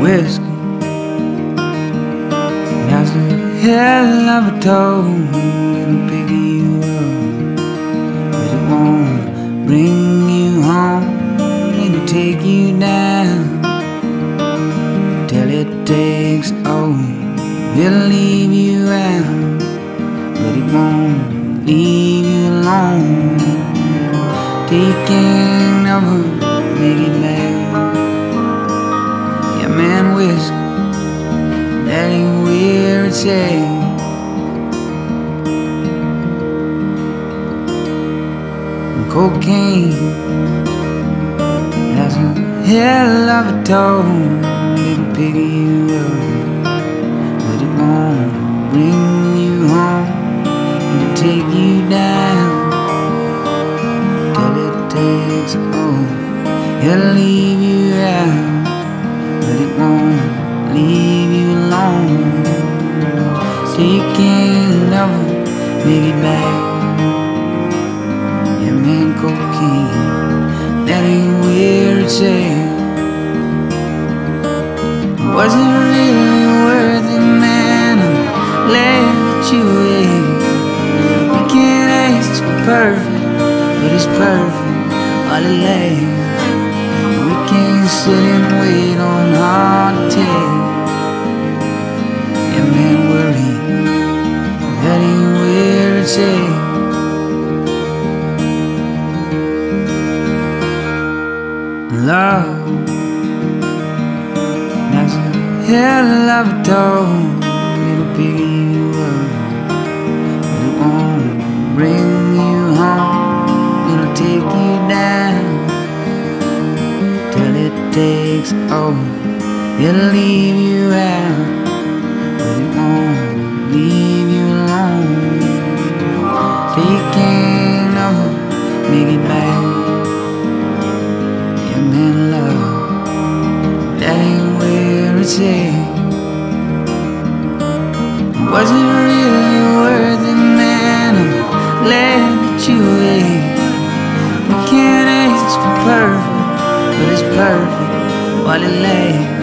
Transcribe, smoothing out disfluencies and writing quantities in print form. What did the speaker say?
whiskey. That's a hell of a toll. It'll pick you up, but it won't bring you home. It'll take you down till it takes over. It'll leave you out, but it won't leave you alone. Taking over, make it back. Yeah, man, whiskey, that ain't where it's at. And cocaine, that's a hell of a toll. It'll pick you up, but it won't bring you home. It'll take you down till it takes over. It'll leave you out, but it won't leave you alone. Taking over, make it back. Yeah, man, cocaine, that ain't where it's at. Was it really worth it, man? I'm glad that you ate. We can't ask for perfect, but it's perfect while it lasts. We can't sit and wait on hard to take. Yeah, man, worry, that ain't where it's at. Love, that's a hell of a toll. It'll pick you up, but it won't bring you home. It'll take you down till it takes over. It'll leave you out, but it won't leave you alone. Taking over, make it back. Yeah, man, love, that ain't where it's at. Was it really worth it, man? I'm glad that you ate. We can't ask for perfect, but it's perfect while it lasts.